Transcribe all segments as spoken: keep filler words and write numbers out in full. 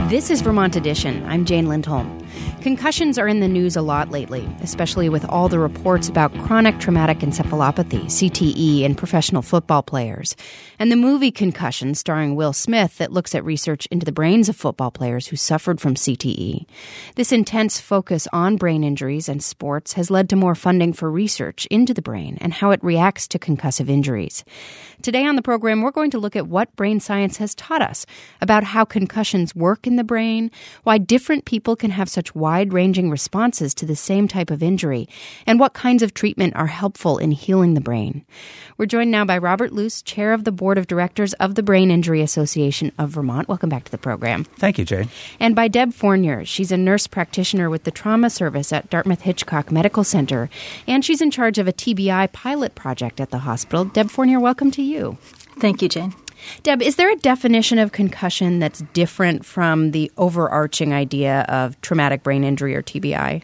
This is Vermont Edition. I'm Jane Lindholm. Concussions are in the news a lot lately, especially with all the reports about chronic traumatic encephalopathy, C T E, in professional football players. And the movie Concussion, starring Will Smith, that looks at research into the brains of football players who suffered from C T E. This intense focus on brain injuries and sports has led to more funding for research into the brain and how it reacts to concussive injuries. Today on the program, we're going to look at what brain science has taught us about how concussions work in the brain, why different people can have such wide-ranging responses to the same type of injury, and what kinds of treatment are helpful in healing the brain. We're joined now by Robert Luce, Chair of the Board of Directors of the Brain Injury Association of Vermont. Welcome back to the program. Thank you, Jane. And by Deb Fournier. She's a nurse practitioner with the trauma service at Dartmouth-Hitchcock Medical Center, and she's in charge of a T B I pilot project at the hospital. Deb Fournier, welcome to you. Thank you, Jane. Deb, is there a definition of concussion that's different from the overarching idea of traumatic brain injury or T B I?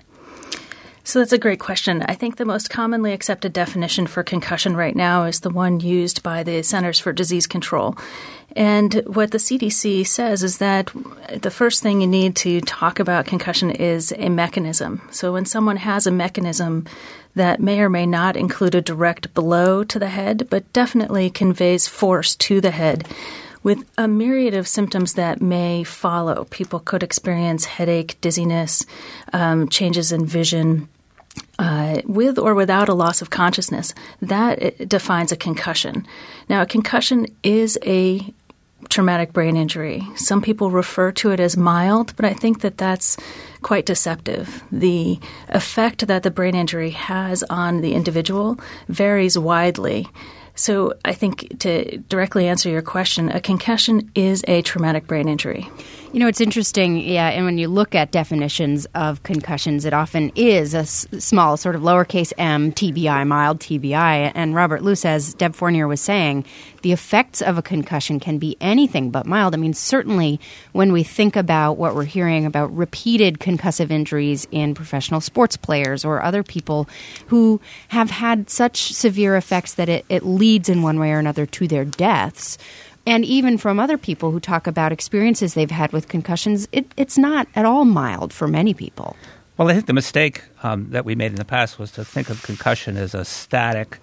So that's a great question. I think the most commonly accepted definition for concussion right now is the one used by the Centers for Disease Control. And what the C D C says is that the first thing you need to talk about concussion is a mechanism. So when someone has a mechanism that may or may not include a direct blow to the head, but definitely conveys force to the head, with a myriad of symptoms that may follow. People could experience headache, dizziness, um, changes in vision, uh, with or without a loss of consciousness. That defines a concussion. Now, a concussion is a traumatic brain injury. Some people refer to it as mild, but I think that that's quite deceptive. The effect that the brain injury has on the individual varies widely. So I think to directly answer your question, a concussion is a traumatic brain injury. You know, it's interesting, yeah, and when you look at definitions of concussions, it often is a s- small sort of lowercase m, T B I, mild T B I. And Robert Luce, as Deb Fournier was saying, the effects of a concussion can be anything but mild. I mean, certainly when we think about what we're hearing about repeated concussive injuries in professional sports players or other people who have had such severe effects that it, it leads in one way or another to their deaths, and even from other people who talk about experiences they've had with concussions, it, it's not at all mild for many people. Well, I think the mistake um, that we made in the past was to think of concussion as a static,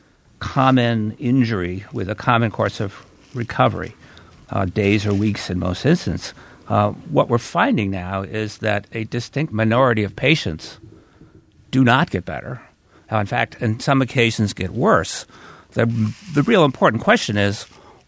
common injury with a common course of recovery, uh, days or weeks in most instances. Uh, what we're finding now is that a distinct minority of patients do not get better. Uh, in fact, in some occasions get worse. The, the real important question is,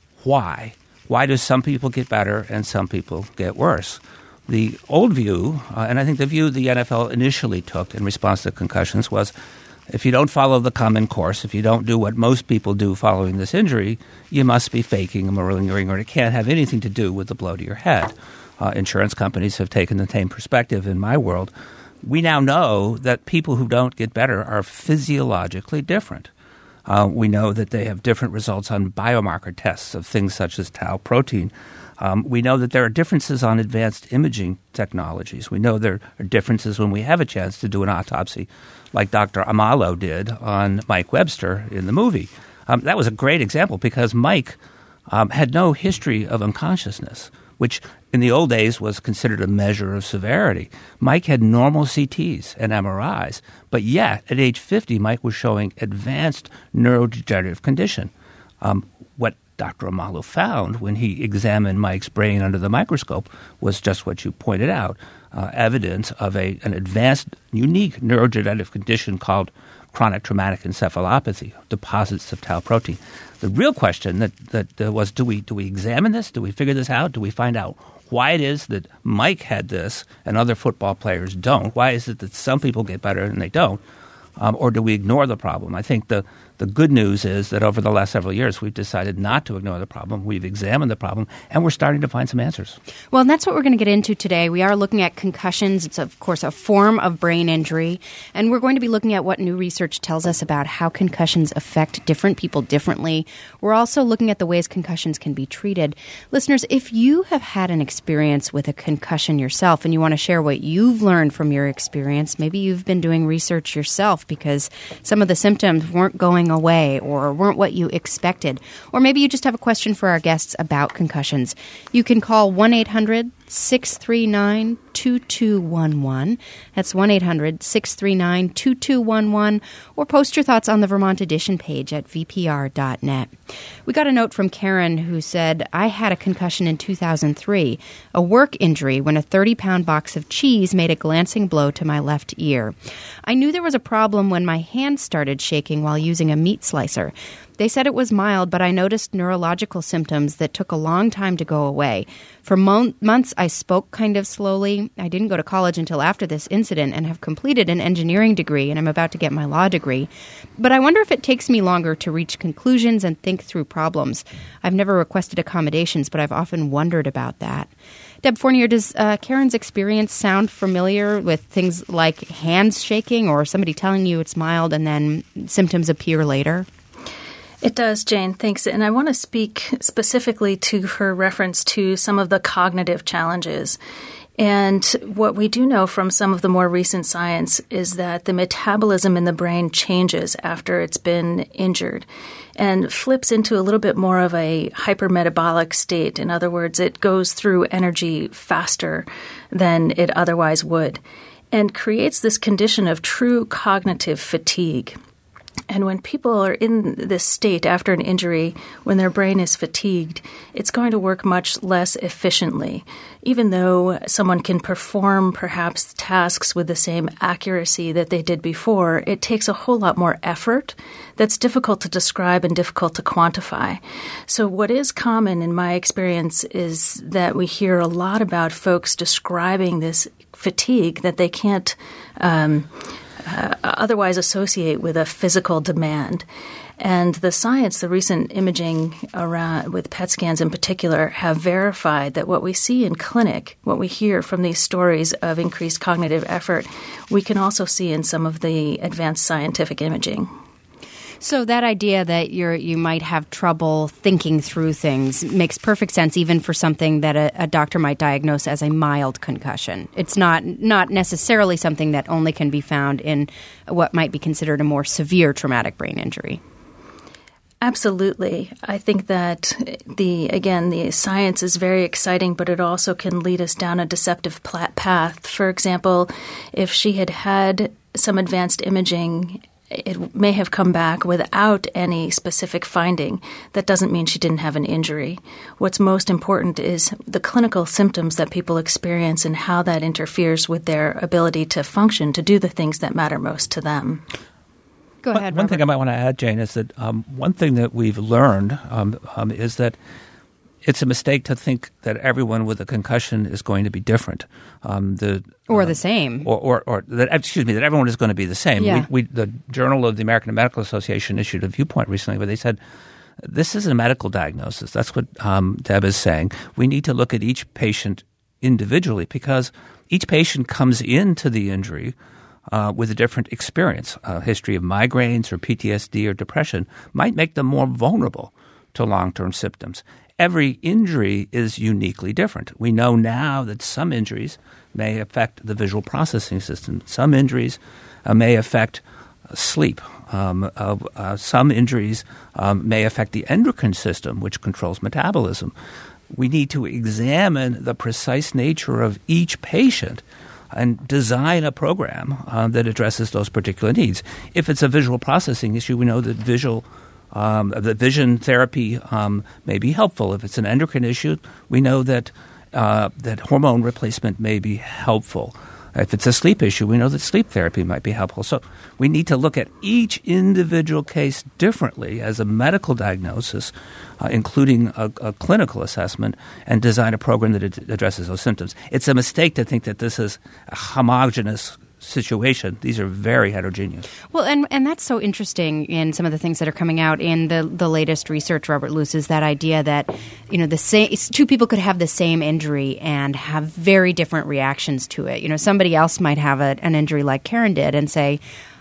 why? Why do some people get better and some people get worse? The old view, uh, and I think the view the N F L initially took in response to concussions was, if you don't follow the common course, if you don't do what most people do following this injury, you must be faking a malingering, or it can't have anything to do with the blow to your head. Uh, insurance companies have taken the same perspective in my world. We now know that people who don't get better are physiologically different. Uh, we know that they have different results on biomarker tests of things such as tau protein. Um, we know that there are differences on advanced imaging technologies. We know there are differences when we have a chance to do an autopsy like Doctor Amalo did on Mike Webster in the movie. Um, that was a great example because Mike um, had no history of unconsciousness, which in the old days was considered a measure of severity. Mike had normal C Ts and M R Is, but yet at age fifty, Mike was showing advanced neurodegenerative condition. Um, what Doctor Amalo found when he examined Mike's brain under the microscope was just what you pointed out, uh, evidence of a, an advanced, unique neurodegenerative condition called chronic traumatic encephalopathy, deposits of tau protein. The real question that, that uh, was, do we do we examine this? Do we figure this out? Do we find out why it is that Mike had this and other football players don't? Why is it that some people get better and they don't? Um, or do we ignore the problem? I think the, the good news is that over the last several years, we've decided not to ignore the problem. We've examined the problem, and we're starting to find some answers. Well, and that's what we're going to get into today. We are looking at concussions. It's, of course, a form of brain injury. And we're going to be looking at what new research tells us about how concussions affect different people differently. We're also looking at the ways concussions can be treated. Listeners, if you have had an experience with a concussion yourself and you want to share what you've learned from your experience, maybe you've been doing research yourself because some of the symptoms weren't going going away or weren't what you expected. Or maybe you just have a question for our guests about concussions. You can call one eight hundred six three nine two two one one. That's one eight hundred six three nine two two one one. Or post your thoughts on the Vermont Edition page at v p r dot net. We got a note from Karen who said, I had a concussion in two thousand three, a work injury when a thirty-pound box of cheese made a glancing blow to my left ear. I knew there was a problem when my hand started shaking while using a meat slicer. They said it was mild, but I noticed neurological symptoms that took a long time to go away. For mo- months, I spoke kind of slowly. I didn't go to college until after this incident and have completed an engineering degree, and I'm about to get my law degree. But I wonder if it takes me longer to reach conclusions and think through problems. I've never requested accommodations, but I've often wondered about that. Deb Fournier, does uh, Karen's experience sound familiar with things like hands shaking or somebody telling you it's mild and then symptoms appear later? It does, Jane. Thanks. And I want to speak specifically to her reference to some of the cognitive challenges. And what we do know from some of the more recent science is that the metabolism in the brain changes after it's been injured and flips into a little bit more of a hypermetabolic state. In other words, it goes through energy faster than it otherwise would and creates this condition of true cognitive fatigue. And when people are in this state after an injury, when their brain is fatigued, it's going to work much less efficiently. Even though someone can perform perhaps tasks with the same accuracy that they did before, it takes a whole lot more effort that's difficult to describe and difficult to quantify. So what is common in my experience is that we hear a lot about folks describing this fatigue that they can't um Uh, otherwise associate with a physical demand. And the science, the recent imaging around with P E T scans in particular, have verified that what we see in clinic, what we hear from these stories of increased cognitive effort, we can also see in some of the advanced scientific imaging. So that idea that you're you might have trouble thinking through things makes perfect sense, even for something that a, a doctor might diagnose as a mild concussion. It's not not necessarily something that only can be found in what might be considered a more severe traumatic brain injury. Absolutely. I think that the again the science is very exciting, but it also can lead us down a deceptive path. For example, if she had had some advanced imaging, it may have come back without any specific finding. That doesn't mean she didn't have an injury. What's most important is the clinical symptoms that people experience and how that interferes with their ability to function, to do the things that matter most to them. Go ahead, One, one thing I might want to add, Jane, is that um, one thing that we've learned um, um, is that it's a mistake to think that everyone with a concussion is going to be different. Um, the Or uh, the same. Or, or, or that, excuse me, that everyone is going to be the same. Yeah. We, we, the Journal of the American Medical Association issued a viewpoint recently where they said, this is a medical diagnosis. That's what um, Deb is saying. We need to look at each patient individually because each patient comes into the injury uh, with a different experience. A history of migraines or P T S D or depression might make them more vulnerable to long-term symptoms. Every injury is uniquely different. We know now that some injuries may affect the visual processing system. Some injuries uh, may affect uh, sleep. Um, uh, uh, some injuries um, may affect the endocrine system, which controls metabolism. We need to examine the precise nature of each patient and design a program uh, that addresses those particular needs. If it's a visual processing issue, we know that visual Um, the vision therapy um, may be helpful. If it's an endocrine issue, we know that uh, that hormone replacement may be helpful. If it's a sleep issue, we know that sleep therapy might be helpful. So we need to look at each individual case differently as a medical diagnosis, uh, including a, a clinical assessment, and design a program that ad- addresses those symptoms. It's a mistake to think that this is a homogeneous situation. These are very heterogeneous. Well, and and that's so interesting in some of the things that are coming out in the the latest research, Robert Luce, is that idea that, you know, the same two people could have the same injury and have very different reactions to it. You know, somebody else might have a, an injury like Karen did and say,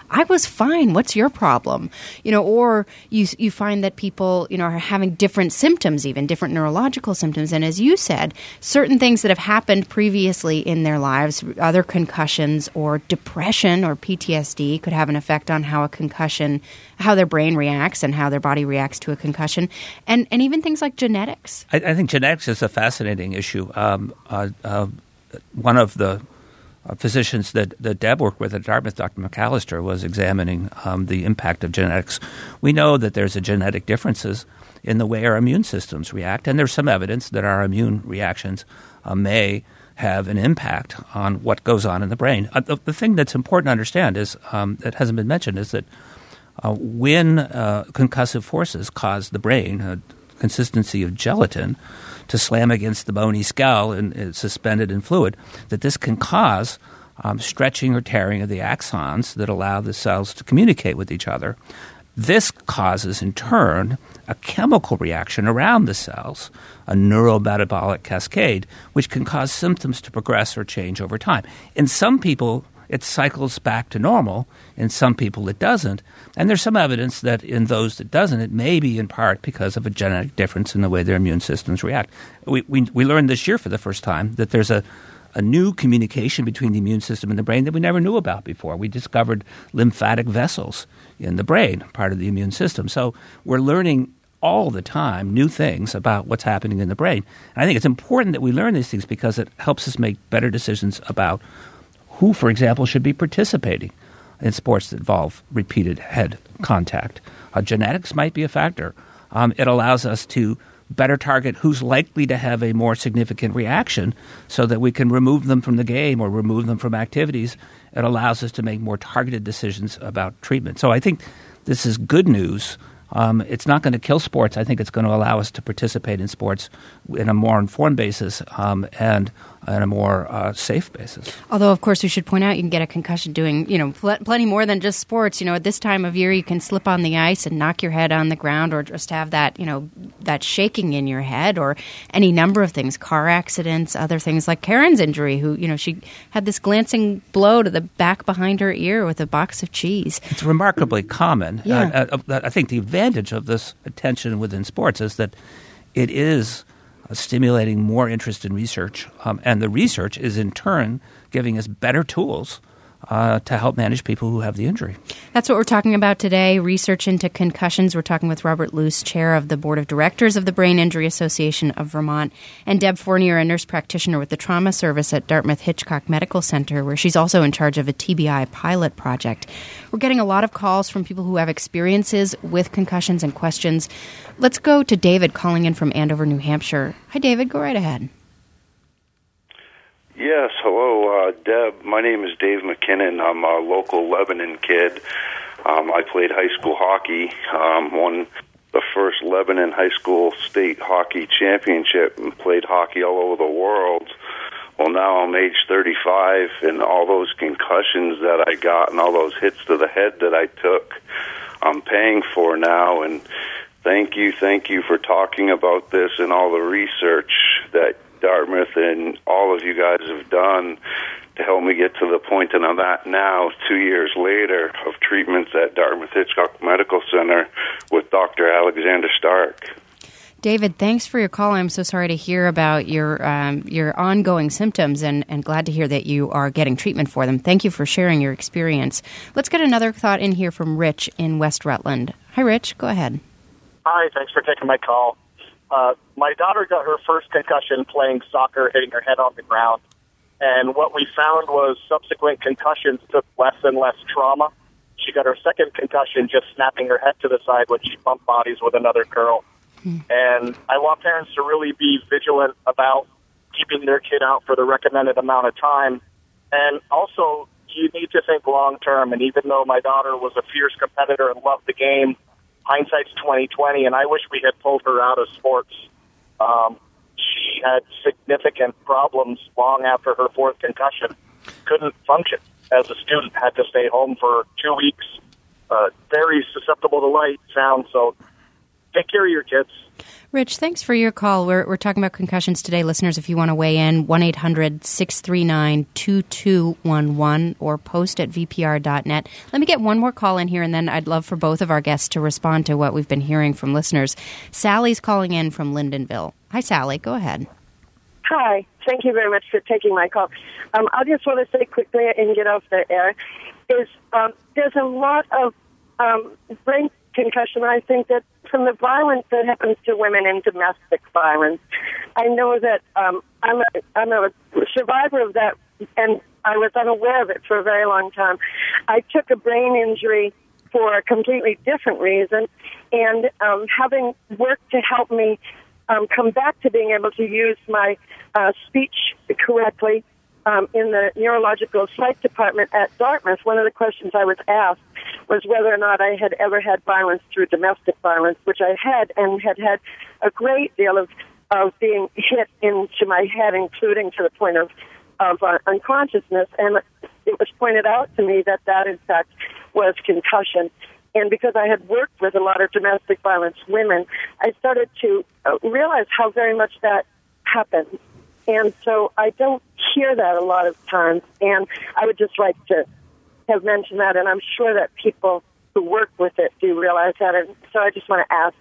I was fine. What's your problem? You know, or you you find that people, you know, are having different symptoms, even different neurological symptoms. And as you said, certain things that have happened previously in their lives, other concussions or depression or P T S D could have an effect on how a concussion, how their brain reacts and how their body reacts to a concussion. And, and even things like genetics. I, I think genetics is a fascinating issue. Um, uh, uh, one of the Uh, physicians that, that Deb worked with at Dartmouth, Doctor McAllister, was examining um, the impact of genetics. We know that there's a genetic differences in the way our immune systems react, and there's some evidence that our immune reactions uh, may have an impact on what goes on in the brain. Uh, the, the thing that's important to understand is um, that hasn't been mentioned is that uh, when uh, concussive forces cause the brain, a consistency of gelatin, to slam against the bony skull and it's suspended in fluid, that this can cause um, stretching or tearing of the axons that allow the cells to communicate with each other. This causes, in turn, a chemical reaction around the cells, a neurometabolic cascade, which can cause symptoms to progress or change over time. In some people, it cycles back to normal. In some people, it doesn't. And there's some evidence that in those that doesn't, it may be in part because of a genetic difference in the way their immune systems react. We we, we learned this year for the first time that there's a, a new communication between the immune system and the brain that we never knew about before. We discovered lymphatic vessels in the brain, part of the immune system. So we're learning all the time new things about what's happening in the brain. And I think it's important that we learn these things because it helps us make better decisions about who, for example, should be participating in sports that involve repeated head contact. Uh, genetics might be a factor. Um, it allows us to better target who's likely to have a more significant reaction so that we can remove them from the game or remove them from activities. It allows us to make more targeted decisions about treatment. So I think this is good news. Um, it's not going to kill sports. I think it's going to allow us to participate in sports in a more informed basis um, and on a more uh, safe basis. Although, of course, we should point out you can get a concussion doing, you know, pl- plenty more than just sports. You know, at this time of year, you can slip on the ice and knock your head on the ground or just have that, you know, that shaking in your head or any number of things, car accidents, other things like Karen's injury, who, you know, she had this glancing blow to the back behind her ear with a box of cheese. It's remarkably common. Yeah. Uh, uh, I think the advantage of this attention within sports is that it is stimulating more interest in research, um, and the research is in turn giving us better tools uh, to help manage people who have the injury. That's what we're talking about today, research into concussions. We're talking with Robert Luce, chair of the Board of Directors of the Brain Injury Association of Vermont, and Deb Fournier, a nurse practitioner with the trauma service at Dartmouth Hitchcock Medical Center, where she's also in charge of a T B I pilot project. We're getting a lot of calls from people who have experiences with concussions and questions. Let's go to David calling in from Andover, New Hampshire. Hi, David. Go right ahead. Yes, hello, uh, Deb. My name is Dave McKinnon. I'm a local Lebanon kid. Um, I played high school hockey, um, won the first Lebanon high school state hockey championship, and played hockey all over the world. Well, now I'm age thirty-five, and all those concussions that I got and all those hits to the head that I took, I'm paying for now. And thank you, thank you for talking about this and all the research that Dartmouth and all of you guys have done to help me get to the point that I'm at now, two years later, of treatments at Dartmouth Hitchcock Medical Center with Doctor Alexander Stark. David, thanks for your call. I'm so sorry to hear about your um, your ongoing symptoms and, and glad to hear that you are getting treatment for them. Thank you for sharing your experience. Let's get another thought in here from Rich in West Rutland. Hi, Rich. Go ahead. Hi, thanks for taking my call. Uh, my daughter got her first concussion playing soccer, hitting her head on the ground. And what we found was subsequent concussions took less and less trauma. She got her second concussion just snapping her head to the side when she bumped bodies with another girl. Hmm. And I want parents to really be vigilant about keeping their kid out for the recommended amount of time. And also, you need to think long term. And even though my daughter was a fierce competitor and loved the game, hindsight's twenty twenty, and I wish we had pulled her out of sports. Um, she had significant problems long after her fourth concussion. Couldn't function as a student, had to stay home for two weeks. Uh, very susceptible to light, sound, so take care of your kids. Rich, thanks for your call. We're we're talking about concussions today. Listeners, if you want to weigh in, one eight hundred six three nine two two one one or post at v p r dot net. Let me get one more call in here, and then I'd love for both of our guests to respond to what we've been hearing from listeners. Sally's calling in from Lyndonville. Hi, Sally. Go ahead. Hi. Thank you very much for taking my call. Um, I just want to say quickly and get off the air is um, there's a lot of um, brain concussion, I think, that from the violence that happens to women in domestic violence. I know that um, I'm, a, I'm a survivor of that, and I was unaware of it for a very long time. I took a brain injury for a completely different reason, and um, having worked to help me um, come back to being able to use my uh, speech correctly um, in the neurological psych department at Dartmouth, one of the questions I was asked was whether or not I had ever had violence through domestic violence, which I had, and had had a great deal of, of being hit into my head, including to the point of, of uh, unconsciousness. And it was pointed out to me that that, in fact, was concussion. And because I had worked with a lot of domestic violence women, I started to realize how very much that happens. And so I don't hear that a lot of times. And I would just like to have mentioned that, and I'm sure that people who work with it do realize that. And so I just want to ask,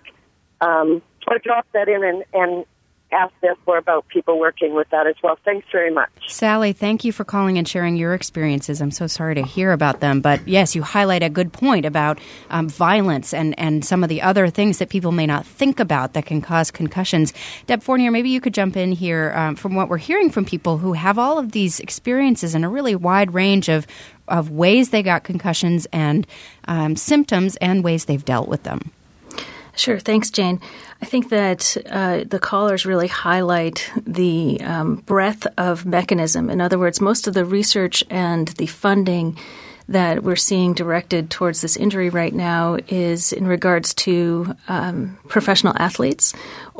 um, or drop that in and, and ask therefore about people working with that as well. Thanks very much. Sally, thank you for calling and sharing your experiences. I'm so sorry to hear about them. But yes, you highlight a good point about um, violence and, and some of the other things that people may not think about that can cause concussions. Deb Fournier, maybe you could jump in here um, from what we're hearing from people who have all of these experiences in a really wide range of, of ways they got concussions and um, symptoms and ways they've dealt with them. Sure. Thanks, Jane. I think that uh, the callers really highlight the um, breadth of mechanism. In other words, most of the research and the funding that we're seeing directed towards this injury right now is in regards to um, professional athletes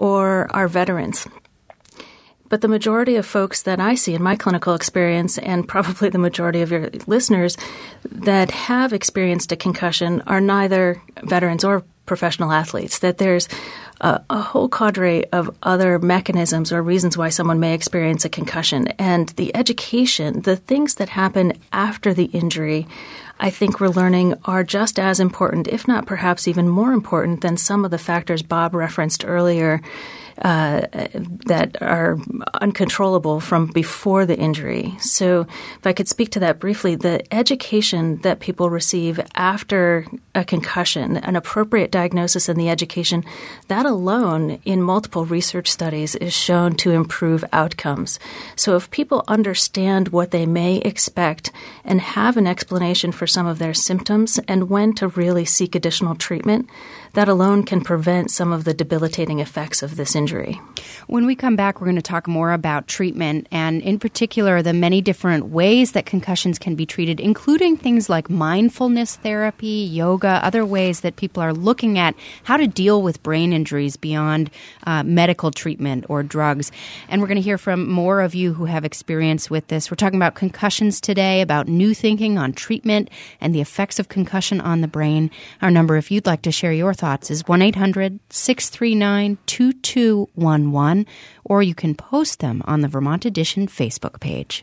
or our veterans. But the majority of folks that I see in my clinical experience, and probably the majority of your listeners that have experienced a concussion, are neither veterans or professional athletes, that there's a, a whole cadre of other mechanisms or reasons why someone may experience a concussion. And the education, the things that happen after the injury, I think we're learning are just as important, if not perhaps even more important than some of the factors Bob referenced earlier uh, that are uncontrollable from before the injury. So if I could speak to that briefly, the education that people receive after a concussion, an appropriate diagnosis and the education, that alone in multiple research studies is shown to improve outcomes. So if people understand what they may expect and have an explanation for some of their symptoms and when to really seek additional treatment, that alone can prevent some of the debilitating effects of this injury. When we come back, we're going to talk more about treatment and, in particular, the many different ways that concussions can be treated, including things like mindfulness therapy, yoga, other ways that people are looking at how to deal with brain injuries beyond uh, medical treatment or drugs. And we're going to hear from more of you who have experience with this. We're talking about concussions today, about new thinking on treatment and the effects of concussion on the brain. Our number, if you'd like to share your thoughts, is one eight hundred six three nine two two one one, or you can post them on the Vermont Edition Facebook page.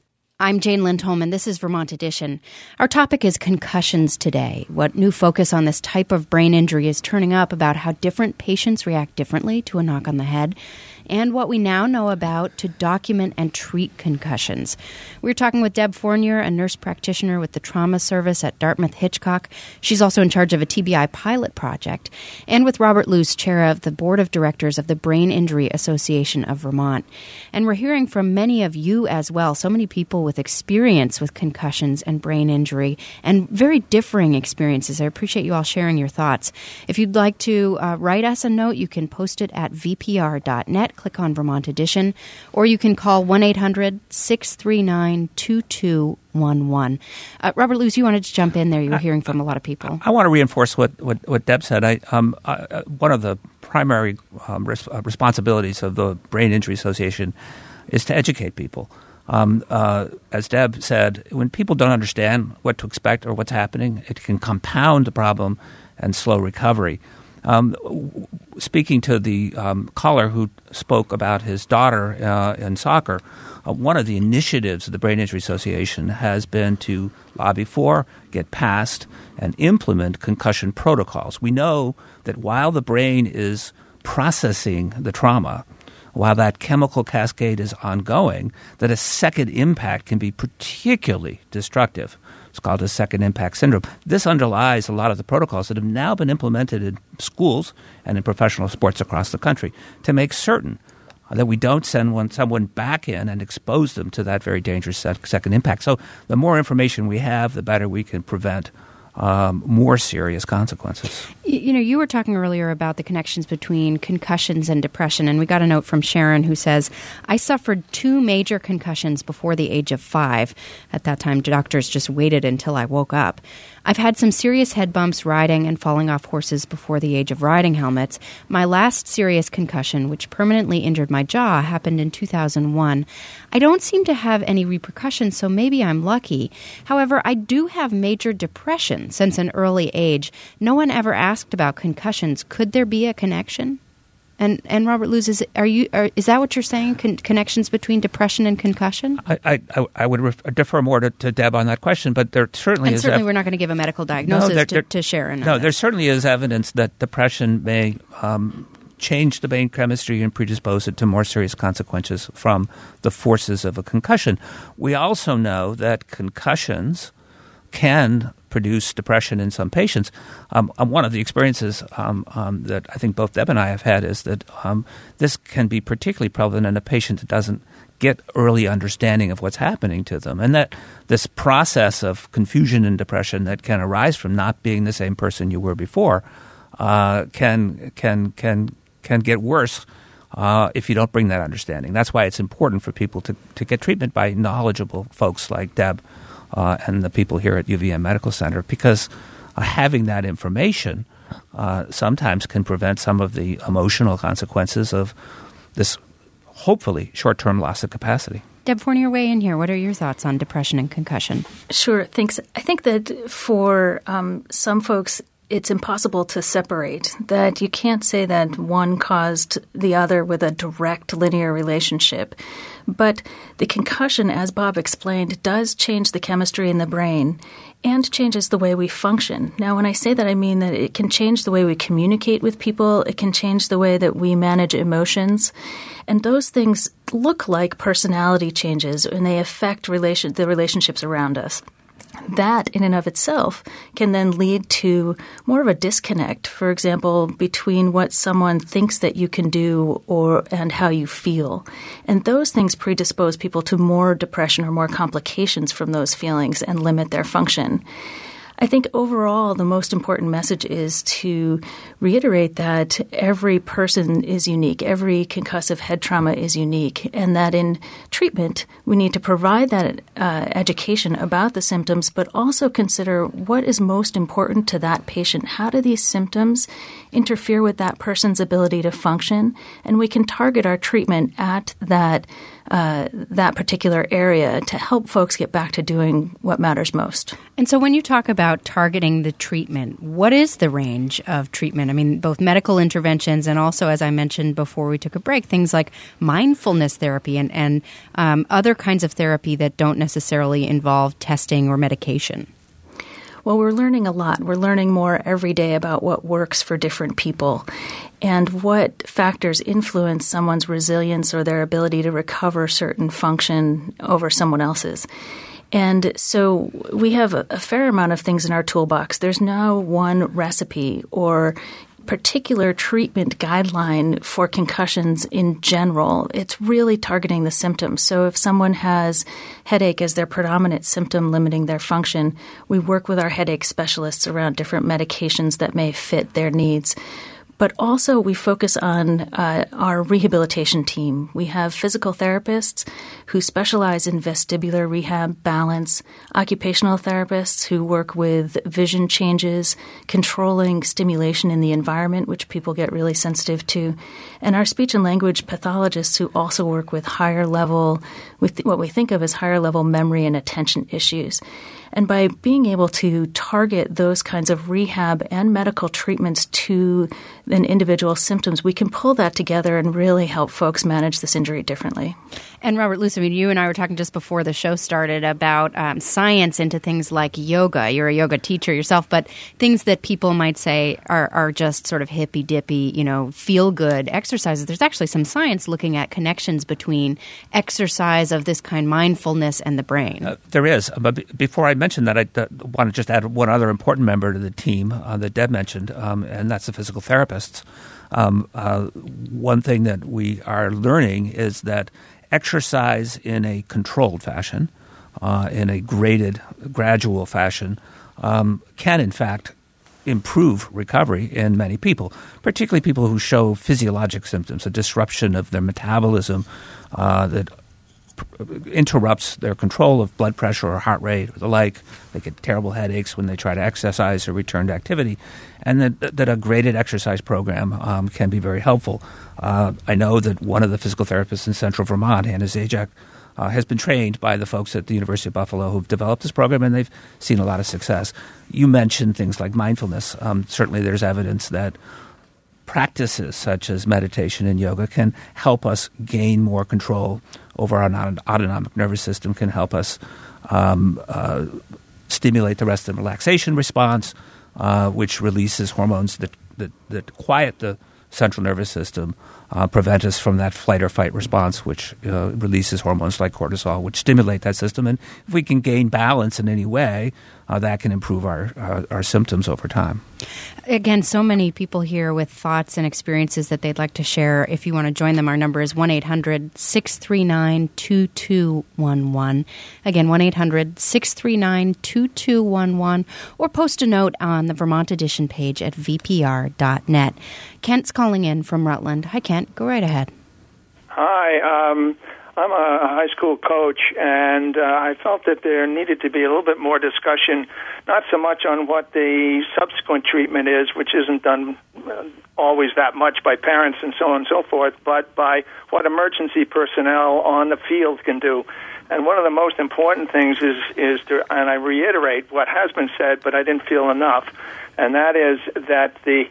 I'm Jane Lindholm, and this is Vermont Edition. Our topic is concussions today. What new focus on this type of brain injury is turning up about how different patients react differently to a knock on the head, and what we now know about to document and treat concussions. We're talking with Deb Fournier, a nurse practitioner with the trauma service at Dartmouth-Hitchcock. She's also in charge of a T B I pilot project, and with Robert Luce, chair of the board of directors of the Brain Injury Association of Vermont. And we're hearing from many of you as well, so many people with experience with concussions and brain injury, and very differing experiences. I appreciate you all sharing your thoughts. If you'd like to uh, write us a note, you can post it at v p r dot net. Click on Vermont Edition, or you can call one eight hundred six three nine two two one one. Uh, Robert Luce, you wanted to jump in there. You were hearing from a lot of people. I, I want to reinforce what, what, what Deb said. I, um, uh, one of the primary um, res- uh, responsibilities of the Brain Injury Association is to educate people. Um, uh, as Deb said, when people don't understand what to expect or what's happening, it can compound the problem and slow recovery. Um, speaking to the um, caller who spoke about his daughter uh, in soccer, uh, one of the initiatives of the Brain Injury Association has been to lobby for, get passed, and implement concussion protocols. We know that while the brain is processing the trauma, while that chemical cascade is ongoing, that a second impact can be particularly destructive. It's called a second impact syndrome. This underlies a lot of the protocols that have now been implemented in schools and in professional sports across the country to make certain that we don't send one, someone back in and expose them to that very dangerous sec- second impact. So the more information we have, the better we can prevent Um, more serious consequences. You know, you were talking earlier about the connections between concussions and depression, and we got a note from Sharon who says, I suffered two major concussions before the age of five. At that time, doctors just waited until I woke up. I've had some serious head bumps riding and falling off horses before the age of riding helmets. My last serious concussion, which permanently injured my jaw, happened in two thousand one. I don't seem to have any repercussions, so maybe I'm lucky. However, I do have major depression since an early age. No one ever asked about concussions. Could there be a connection? And and Robert Luz, is are you are, is that what you're saying? Con- connections between depression and concussion? I I, I would ref- defer more to, to Deb on that question, but there certainly and is. certainly, ev- we're not going to give a medical diagnosis no, there, to, there, to Sharon. No, there certainly is evidence that depression may um, change the brain chemistry and predispose it to more serious consequences from the forces of a concussion. We also know that concussions can produce depression in some patients. Um, one of the experiences um, um, that I think both Deb and I have had is that um, this can be particularly prevalent in a patient that doesn't get early understanding of what's happening to them, and that this process of confusion and depression that can arise from not being the same person you were before uh, can can can can get worse uh, if you don't bring that understanding. That's why it's important for people to, to get treatment by knowledgeable folks like Deb Uh, and the people here at U V M Medical Center, because uh, having that information uh, sometimes can prevent some of the emotional consequences of this hopefully short-term loss of capacity. Deb Fournier, weigh in here. What are your thoughts on depression and concussion? Sure. Thanks. I think that for um, some folks, it's impossible to separate, that you can't say that one caused the other with a direct linear relationship. But the concussion, as Bob explained, does change the chemistry in the brain and changes the way we function. Now, when I say that, I mean that it can change the way we communicate with people. It can change the way that we manage emotions. And those things look like personality changes, and they affect relation, the relationships around us. That, in and of itself, can then lead to more of a disconnect, for example, between what someone thinks that you can do or and how you feel. And those things predispose people to more depression or more complications from those feelings and limit their function. I think overall the most important message is to reiterate that every person is unique. Every concussive head trauma is unique, and that in treatment we need to provide that uh, education about the symptoms, but also consider what is most important to that patient. How do these symptoms interfere with that person's ability to function? And we can target our treatment at that Uh, that particular area to help folks get back to doing what matters most. And so when you talk about targeting the treatment, what is the range of treatment? I mean, both medical interventions and also, as I mentioned before we took a break, things like mindfulness therapy and, and um, other kinds of therapy that don't necessarily involve testing or medication. Well, we're learning a lot. We're learning more every day about what works for different people and what factors influence someone's resilience or their ability to recover certain function over someone else's. And so we have a, a fair amount of things in our toolbox. There's no one recipe or particular treatment guideline for concussions in general. It's really targeting the symptoms. So if someone has headache as their predominant symptom limiting their function, we work with our headache specialists around different medications that may fit their needs. But also we focus on uh, our rehabilitation team. We have physical therapists who specialize in vestibular rehab, balance, occupational therapists who work with vision changes, controlling stimulation in the environment, which people get really sensitive to, and our speech and language pathologists who also work with higher level, with what we think of as higher level memory and attention issues. And by being able to target those kinds of rehab and medical treatments to an individual's symptoms, we can pull that together and really help folks manage this injury differently. And Robert Luce, I mean, you and I were talking just before the show started about um, science into things like yoga. You're a yoga teacher yourself, but things that people might say are, are just sort of hippy-dippy, you know, feel-good exercises. There's actually some science looking at connections between exercise of this kind, mindfulness, and the brain. Uh, there is. But b- before I mention that, I uh, want to just add one other important member to the team uh, that Deb mentioned, um, and that's the physical therapists. Um, uh, one thing that we are learning is that exercise in a controlled fashion, uh, in a graded, gradual fashion, um, can in fact improve recovery in many people, particularly people who show physiologic symptoms, a disruption of their metabolism uh, that interrupts their control of blood pressure or heart rate or the like. They get terrible headaches when they try to exercise or return to activity, and that, that a graded exercise program um, can be very helpful. Uh, I know that one of the physical therapists in Central Vermont, Hannah Zajac, uh, has been trained by the folks at the University of Buffalo who've developed this program, and they've seen a lot of success. You mentioned things like mindfulness. Um, certainly there's evidence that practices such as meditation and yoga can help us gain more control over our autonomic nervous system, can help us um, uh, stimulate the rest and relaxation response, uh, which releases hormones that, that, that quiet the central nervous system, uh, prevent us from that flight or fight response, which uh, releases hormones like cortisol, which stimulate that system. And if we can gain balance in any way, uh, that can improve our, our, our symptoms over time. Again, so many people here with thoughts and experiences that they'd like to share. If you want to join them, our number is one eight hundred six three nine two two one one. Again, one eight hundred six three nine two two one one, or post a note on the Vermont Edition page at v p r dot net. Kent's calling in from Rutland. Hi, Kent. Go right ahead. Hi. Um, I'm a high school coach, and uh, I felt that there needed to be a little bit more discussion, not so much on what the subsequent treatment is, which isn't done uh, always that much by parents and so on and so forth, but by what emergency personnel on the field can do. And one of the most important things is, is to, and I reiterate what has been said, but I didn't feel enough, and that is that the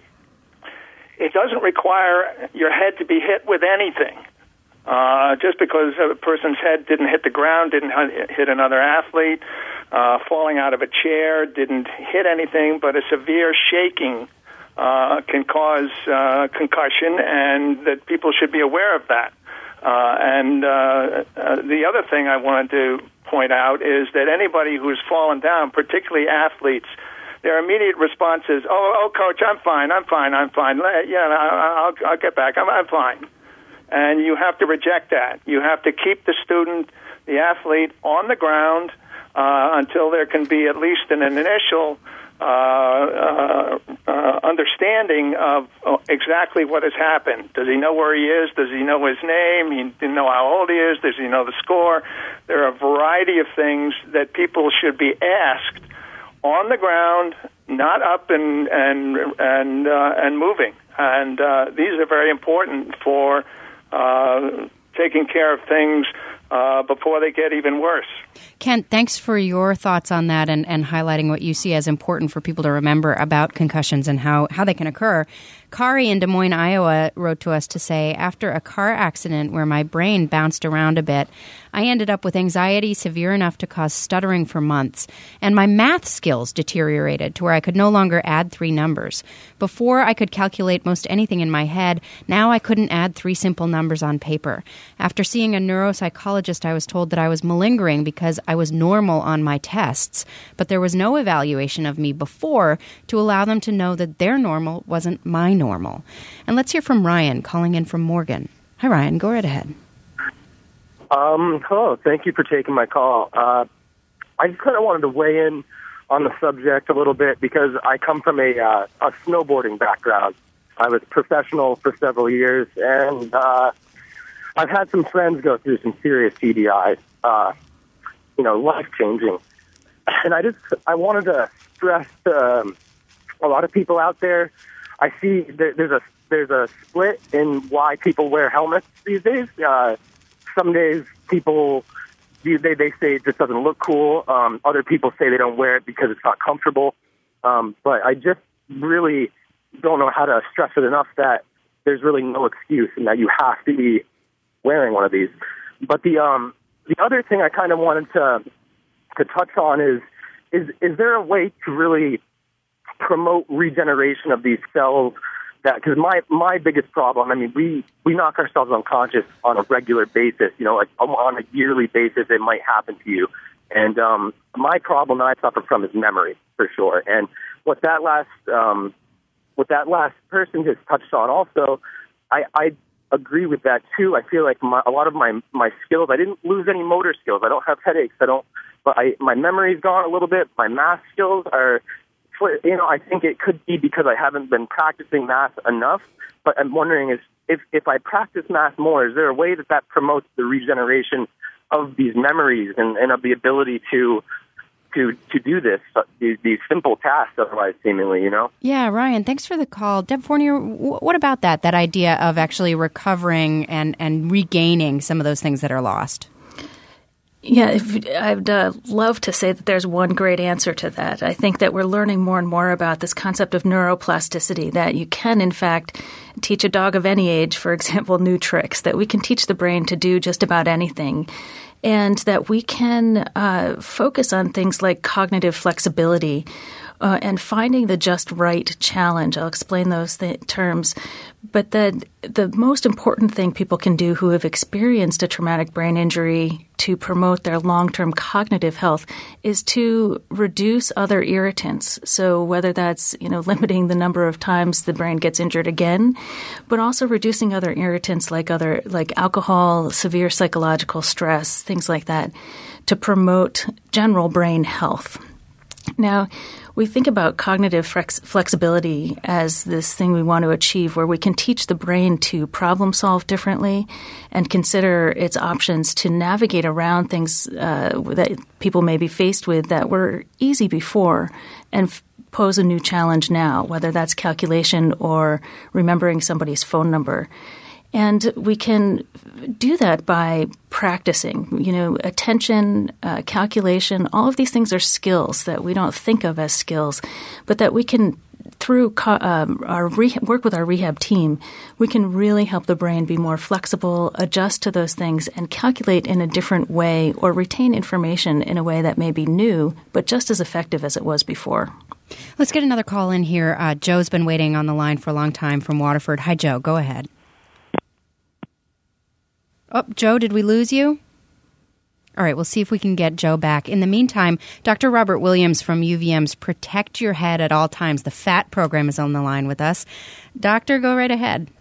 it doesn't require your head to be hit with anything. Uh, just because a person's head didn't hit the ground, didn't hit another athlete, uh, falling out of a chair, didn't hit anything, but a severe shaking uh, can cause uh, concussion, and that people should be aware of that. Uh, and uh, uh, the other thing I wanted to point out is that anybody who's fallen down, particularly athletes, their immediate response is, oh, oh, coach, I'm fine, I'm fine, I'm fine. Yeah, I'll, I'll get back, I'm, I'm fine. And you have to reject that. You have to keep the student, the athlete, on the ground uh, until there can be at least an initial uh, uh, uh, understanding of uh, exactly what has happened. Does he know where he is? Does he know his name? He didn't know how old he is. Does he know the score? There are a variety of things that people should be asked on the ground, not up and and and uh, and moving. And uh, these are very important for Uh, taking care of things uh, before they get even worse. Kent, thanks for your thoughts on that and, and highlighting what you see as important for people to remember about concussions and how, how they can occur. Kari in Des Moines, Iowa wrote to us to say, after a car accident where my brain bounced around a bit, I ended up with anxiety severe enough to cause stuttering for months, and my math skills deteriorated to where I could no longer add three numbers. Before I could calculate most anything in my head, now I couldn't add three simple numbers on paper. After seeing a neuropsychologist, I was told that I was malingering because I was normal on my tests, but there was no evaluation of me before to allow them to know that their normal wasn't my normal. And let's hear from Ryan, calling in from Morgan. Hi, Ryan. Go right ahead. Um, hello. Thank you for taking my call. Uh, I just kind of wanted to weigh in on the subject a little bit because I come from a, uh, a snowboarding background. I was professional for several years, and uh, I've had some friends go through some serious C D Is, uh, you know, life-changing. And I just, I wanted to stress to um, a lot of people out there, I see there, there's a there's a split in why people wear helmets these days. Uh, some days people they, they say it just doesn't look cool. Um, other people say they don't wear it because it's not comfortable. Um, but I just really don't know how to stress it enough that there's really no excuse and that you have to be wearing one of these. But the um, the other thing I kind of wanted to to touch on is is is there a way to really promote regeneration of these cells? That because my my biggest problem, I mean, we we knock ourselves unconscious on a regular basis. You know, like on a yearly basis, it might happen to you. And um, my problem that I suffer from is memory, for sure. And what that last um, what that last person just touched on, also, I, I agree with that too. I feel like my, a lot of my my skills, I didn't lose any motor skills. I don't have headaches. I don't, but I my memory's gone a little bit. My math skills are. You know, I think it could be because I haven't been practicing math enough, but I'm wondering is if, if I practice math more, is there a way that that promotes the regeneration of these memories and, and of the ability to to to do this, uh, these, these simple tasks otherwise seemingly, you know? Yeah, Ryan, thanks for the call. Deb Fournier, w- what about that, that idea of actually recovering and, and regaining some of those things that are lost? Yeah, if, I'd uh, love to say that there's one great answer to that. I think that we're learning more and more about this concept of neuroplasticity, that you can, in fact, teach a dog of any age, for example, new tricks, that we can teach the brain to do just about anything, and that we can uh, focus on things like cognitive flexibility uh, and finding the just right challenge. I'll explain those th- terms. But that the most important thing people can do who have experienced a traumatic brain injury to promote their long-term cognitive health is to reduce other irritants. So whether that's, you know, limiting the number of times the brain gets injured again, but also reducing other irritants like other like alcohol, severe psychological stress, things like that, to promote general brain health. Now, we think about cognitive flex- flexibility as this thing we want to achieve where we can teach the brain to problem solve differently and consider its options to navigate around things uh, that people may be faced with that were easy before and f- pose a new challenge now, whether that's calculation or remembering somebody's phone number. And we can do that by practicing, you know, attention, uh, calculation. All of these things are skills that we don't think of as skills, but that we can, through co- um, our re- work with our rehab team, we can really help the brain be more flexible, adjust to those things, and calculate in a different way or retain information in a way that may be new, but just as effective as it was before. Let's get another call in here. Uh, Joe's been waiting on the line for a long time from Waterford. Hi, Joe. Go ahead. Oh, Joe, did we lose you? All right, we'll see if we can get Joe back. In the meantime, Doctor Robert Williams from U V M's Protect Your Head at All Times, the FAT program, is on the line with us. Doctor, go right ahead.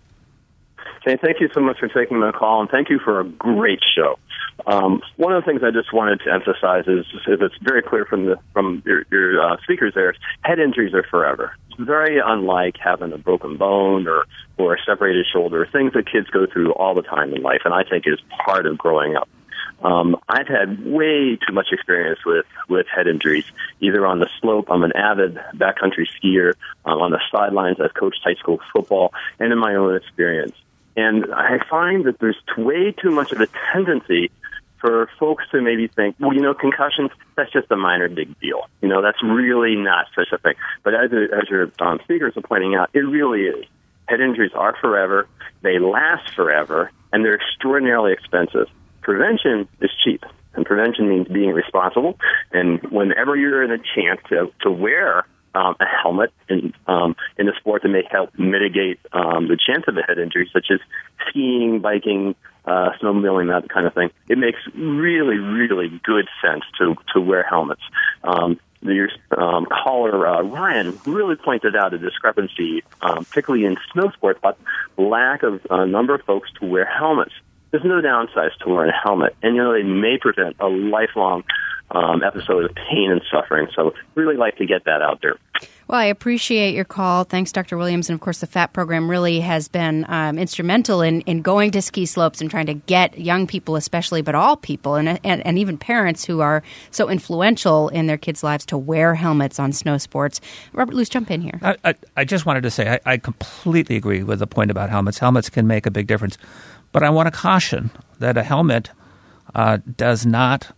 Okay, thank you so much for taking my call, and thank you for a great show. Um, one of the things I just wanted to emphasize is, is it's very clear from the from your, your uh, speakers there, head injuries are forever. It's very unlike having a broken bone or, or a separated shoulder, things that kids go through all the time in life, and I think is part of growing up. Um, I've had way too much experience with, with head injuries, either on the slope. I'm an avid backcountry skier. Um, on the sidelines, I've coached high school football, and in my own experience. And I find that there's way too much of a tendency for folks to maybe think, well, you know, concussions, that's just a minor big deal. You know, that's really not such a thing. But as, as your um, speakers are pointing out, it really is. Head injuries are forever, they last forever, and they're extraordinarily expensive. Prevention is cheap, and prevention means being responsible. And whenever you're in a chance to, to wear um, a helmet in, um, in a sport that may help mitigate um, the chance of a head injury, such as skiing, biking, uh, snowmobiling, that kind of thing, it makes really, really good sense to, to wear helmets. Um, Your um, caller, uh, Ryan, really pointed out a discrepancy, um, particularly in snow sports, about lack of a uh, number of folks to wear helmets. There's no downsides to wearing a helmet, and you know they may prevent a lifelong um, episode of pain and suffering. So really like to get that out there. Well, I appreciate your call. Thanks, Doctor Williams. And, of course, the FAT program really has been um, instrumental in, in going to ski slopes and trying to get young people especially, but all people, and, and, and even parents who are so influential in their kids' lives to wear helmets on snow sports. Robert Luce, jump in here. I, I, I just wanted to say I, I completely agree with the point about helmets. Helmets can make a big difference. But I want to caution that a helmet uh, does not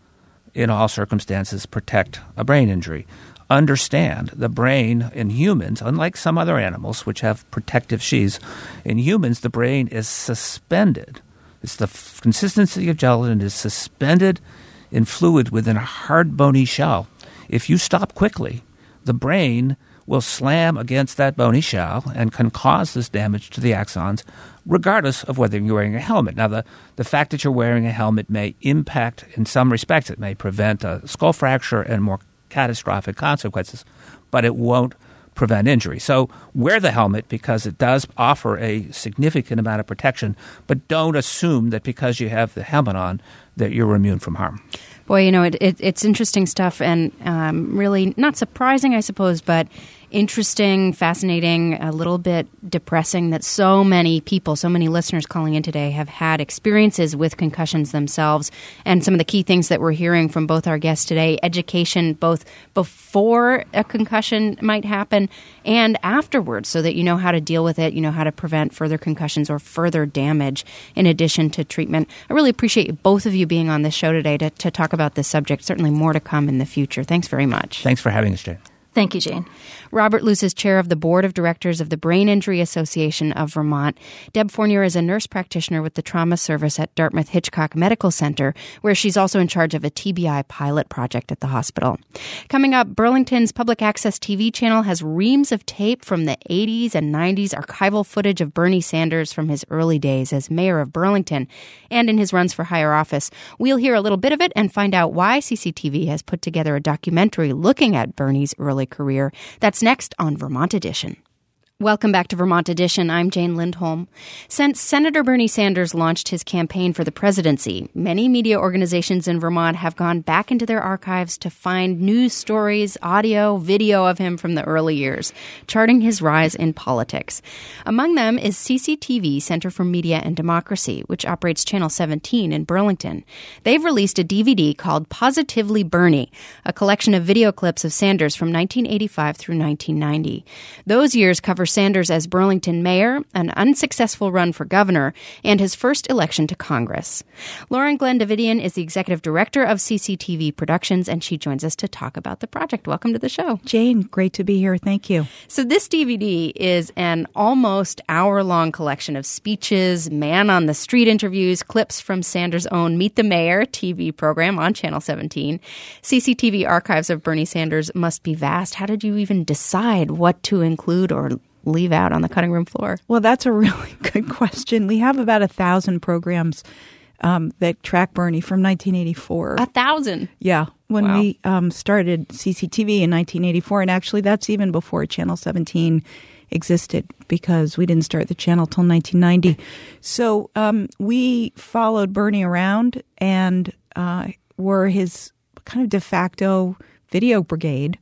in all circumstances, protect a brain injury. Understand the brain in humans, unlike some other animals which have protective sheaths, in humans the brain is suspended. It's the f- consistency of gelatin is suspended in fluid within a hard bony shell. If you stop quickly, the brain will slam against that bony shell and can cause this damage to the axons regardless of whether you're wearing a helmet. Now, the, the fact that you're wearing a helmet may impact, in some respects, it may prevent a skull fracture and more catastrophic consequences, but it won't prevent injury. So wear the helmet because it does offer a significant amount of protection, but don't assume that because you have the helmet on that you're immune from harm. Boy, you know, it, it, it's interesting stuff and um, really not surprising, I suppose, but interesting, fascinating, a little bit depressing that so many people, so many listeners calling in today have had experiences with concussions themselves. And some of the key things that we're hearing from both our guests today, education both before a concussion might happen and afterwards so that you know how to deal with it, you know how to prevent further concussions or further damage in addition to treatment. I really appreciate both of you being on this show today to, to talk about this subject. Certainly more to come in the future. Thanks very much. Thanks for having us, Jane. Thank you, Jane. Robert Luce is chair of the board of directors of the Brain Injury Association of Vermont. Deb Fournier is a nurse practitioner with the trauma service at Dartmouth Hitchcock Medical Center, where she's also in charge of a T B I pilot project at the hospital. Coming up, Burlington's public access T V channel has reams of tape from the eighties and nineties, archival footage of Bernie Sanders from his early days as mayor of Burlington and in his runs for higher office. We'll hear a little bit of it and find out why C C T V has put together a documentary looking at Bernie's early career. That's next on Vermont Edition. Welcome back to Vermont Edition. I'm Jane Lindholm. Since Senator Bernie Sanders launched his campaign for the presidency, many media organizations in Vermont have gone back into their archives to find news stories, audio, video of him from the early years, charting his rise in politics. Among them is C C T V, Center for Media and Democracy, which operates Channel seventeen in Burlington. They've released a D V D called Positively Bernie, a collection of video clips of Sanders from nineteen eighty-five through nineteen ninety. Those years cover Sanders as Burlington mayor, an unsuccessful run for governor, and his first election to Congress. Lauren Glenn Davidian is the executive director of C C T V Productions, and she joins us to talk about the project. Welcome to the show. Jane, great to be here. Thank you. So this D V D is an almost hour-long collection of speeches, man-on-the-street interviews, clips from Sanders' own Meet the Mayor T V program on Channel seventeen. C C T V archives of Bernie Sanders must be vast. How did you even decide what to include or leave out on the cutting room floor? Well, that's a really good question. We have about a thousand programs um, that track Bernie from nineteen eighty-four. A thousand? Yeah. When wow. we um, started C C T V in nineteen eighty-four, and actually that's even before Channel seventeen existed because we didn't start the channel till nineteen ninety. So um, we followed Bernie around and uh, were his kind of de facto video brigade.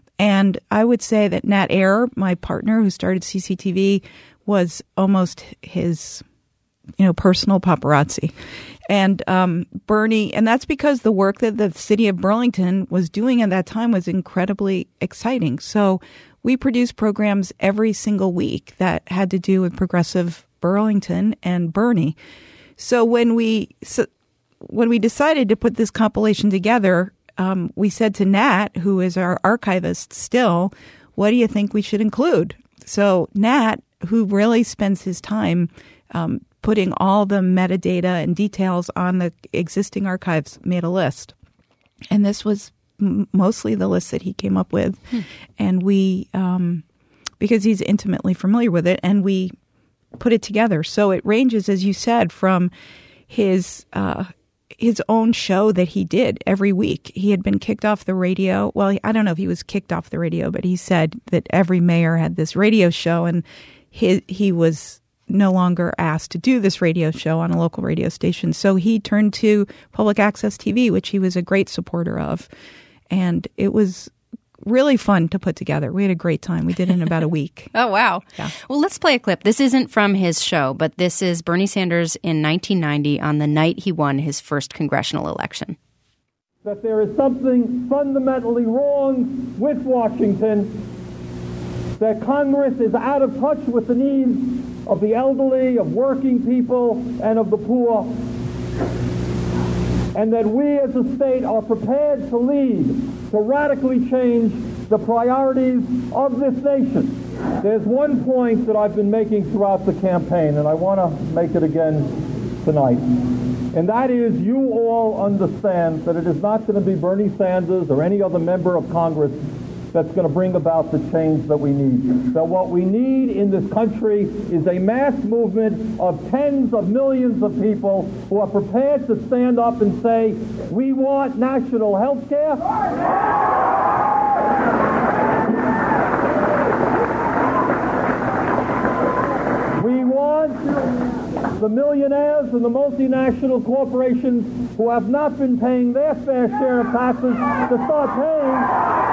And I would say that Nat Eyre, my partner who started C C T V, was almost his, you know, personal paparazzi. And um, Bernie, and that's because the work that the city of Burlington was doing at that time was incredibly exciting. So we produced programs every single week that had to do with progressive Burlington and Bernie. So when we so when we decided to put this compilation together, Um, we said to Nat, who is our archivist still, what do you think we should include? So Nat, who really spends his time um, putting all the metadata and details on the existing archives, made a list. And this was m- mostly the list that he came up with. Hmm. And we, um, because he's intimately familiar with it, and we put it together. So it ranges, as you said, from his uh his own show that he did every week. He had been kicked off the radio. Well, I don't know if he was kicked off the radio, but he said that every mayor had this radio show, and he, he was no longer asked to do this radio show on a local radio station. So he turned to public access T V, which he was a great supporter of. And it was really fun to put together. We had a great time. We did it in about a week. Oh, wow. Yeah. Well, let's play a clip. This isn't from his show, but this is Bernie Sanders in nineteen ninety on the night he won his first congressional election. That there is something fundamentally wrong with Washington, that Congress is out of touch with the needs of the elderly, of working people, and of the poor. and that we as a state are prepared to lead, to radically change the priorities of this nation. There's one point that I've been making throughout the campaign, and I want to make it again tonight. And that is, you all understand that it is not going to be Bernie Sanders or any other member of Congress that's going to bring about the change that we need. That what we need in this country is a mass movement of tens of millions of people who are prepared to stand up and say, we want national health care. We want the millionaires and the multinational corporations who have not been paying their fair share of taxes to start paying.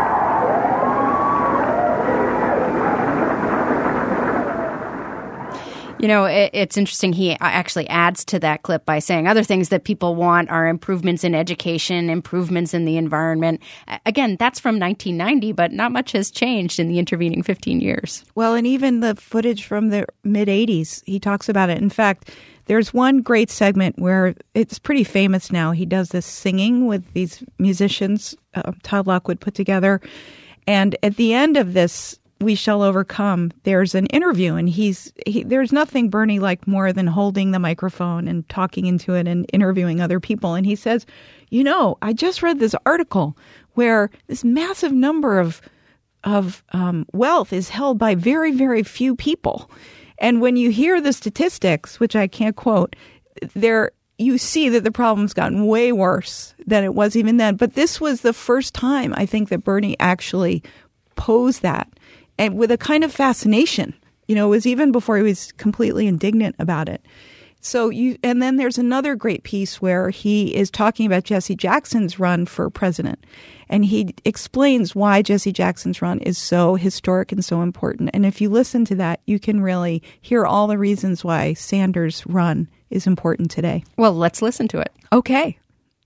You know, it, it's interesting. He actually adds to that clip by saying other things that people want are improvements in education, improvements in the environment. Again, that's from nineteen ninety, but not much has changed in the intervening fifteen years. Well, and even the footage from the mid-eighties, he talks about it. In fact, there's one great segment where it's pretty famous now. He does this singing with these musicians uh, Todd Lockwood put together. And at the end of this We Shall Overcome, there's an interview, and he's he, there's nothing Bernie like more than holding the microphone and talking into it and interviewing other people. And he says, you know, I just read this article where this massive number of of um, wealth is held by very, very few people. And when you hear the statistics, which I can't quote, there you see that the problem's gotten way worse than it was even then. But this was the first time, I think, that Bernie actually posed that. And with a kind of fascination, you know, it was even before he was completely indignant about it. So you, and then there's another great piece where he is talking about Jesse Jackson's run for president. And he explains why Jesse Jackson's run is so historic and so important. And if you listen to that, you can really hear all the reasons why Sanders' run is important today. Well, let's listen to it. Okay.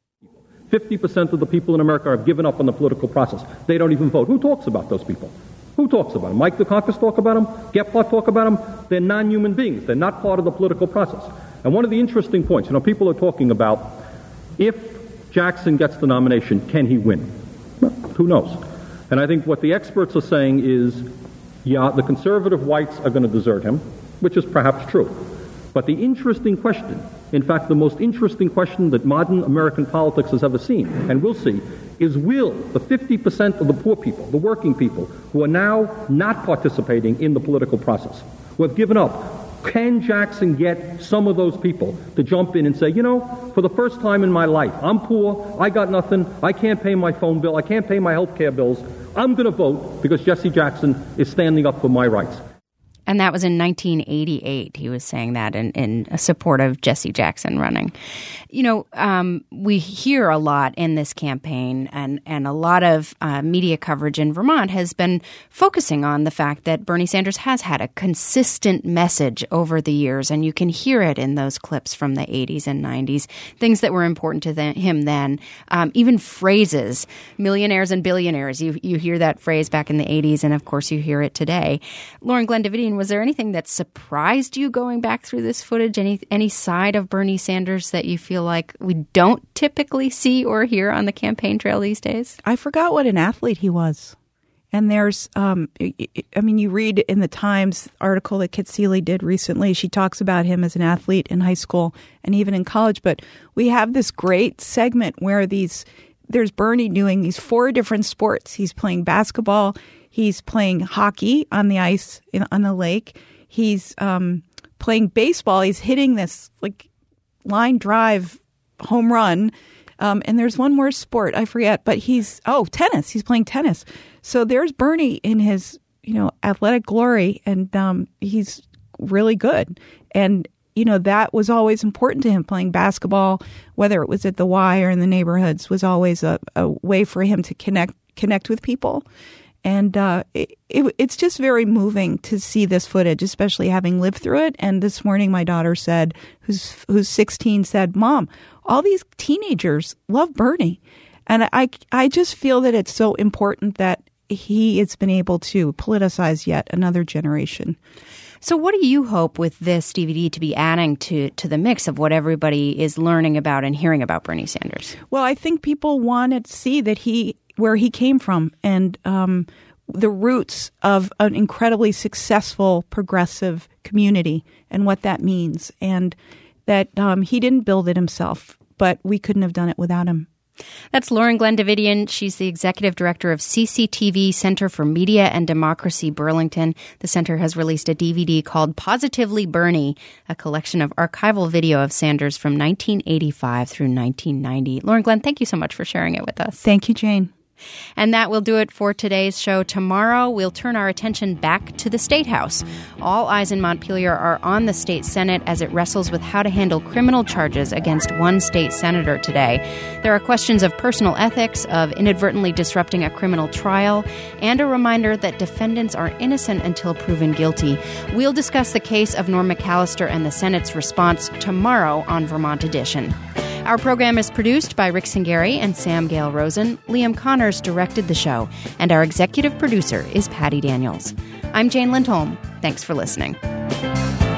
fifty percent of the people in America have given up on the political process. They don't even vote. Who talks about those people? Who talks about them? Mike Dukakis talk about them? Gephardt talk about them? They're non-human beings. They're not part of the political process. And one of the interesting points, you know, people are talking about if Jackson gets the nomination, can he win? Well, who knows? And I think what the experts are saying is, yeah, the conservative whites are going to desert him, which is perhaps true. But the interesting question, in fact, the most interesting question that modern American politics has ever seen, and will see, is will the fifty percent of the poor people, the working people, who are now not participating in the political process, who have given up, can Jackson get some of those people to jump in and say, you know, for the first time in my life, I'm poor, I got nothing, I can't pay my phone bill, I can't pay my health care bills, I'm going to vote because Jesse Jackson is standing up for my rights. And that was in nineteen eighty-eight. He was saying that in, in support of Jesse Jackson running. You know, um, we hear a lot in this campaign, and, and a lot of uh, media coverage in Vermont has been focusing on the fact that Bernie Sanders has had a consistent message over the years, and you can hear it in those clips from the eighties and nineties, things that were important to the, him then, um, even phrases, millionaires and billionaires. You, you hear that phrase back in the eighties, and of course you hear it today. Lauren Glendavidian, was there anything that surprised you going back through this footage? Any any side of Bernie Sanders that you feel like we don't typically see or hear on the campaign trail these days? I forgot what an athlete he was. And there's, um, I mean, you read in the Times article that Kit Seeley did recently, she talks about him as an athlete in high school and even in college. But we have this great segment where these, there's Bernie doing these four different sports. He's playing basketball. He's playing hockey on the ice in, on the lake. He's um, playing baseball. He's hitting this like line drive home run. Um, and there's one more sport, I forget, but he's, oh, tennis. He's playing tennis. So there's Bernie in his, you know, athletic glory, and um, he's really good. And, you know, that was always important to him. Playing basketball, whether it was at the Y or in the neighborhoods, was always a, a way for him to connect connect with people. And uh, it, it, it's just very moving to see this footage, especially having lived through it. And this morning, my daughter said, who's who's sixteen, said, "Mom, all these teenagers love Bernie." And I, I just feel that it's so important that he has been able to politicize yet another generation. So what do you hope with this D V D to be adding to, to the mix of what everybody is learning about and hearing about Bernie Sanders? Well, I think people want to see that he where he came from and um, the roots of an incredibly successful progressive community and what that means, and that um, he didn't build it himself, but we couldn't have done it without him. That's Lauren Glendavidian. She's the executive director of C C T V Center for Media and Democracy, Burlington. The center has released a D V D called Positively Bernie, a collection of archival video of Sanders from nineteen eighty-five through nineteen ninety. Lauren Glenn, thank you so much for sharing it with us. Thank you, Jane. And that will do it for today's show. Tomorrow, we'll turn our attention back to the State House. All eyes in Montpelier are on the state Senate as it wrestles with how to handle criminal charges against one state senator today. There are questions of personal ethics, of inadvertently disrupting a criminal trial, and a reminder that defendants are innocent until proven guilty. We'll discuss the case of Norm McAllister and the Senate's response tomorrow on Vermont Edition. Our program is produced by Rick Singeri and Sam Gale Rosen. Liam Connors directed the show, and our executive producer is Patty Daniels. I'm Jane Lindholm. Thanks for listening.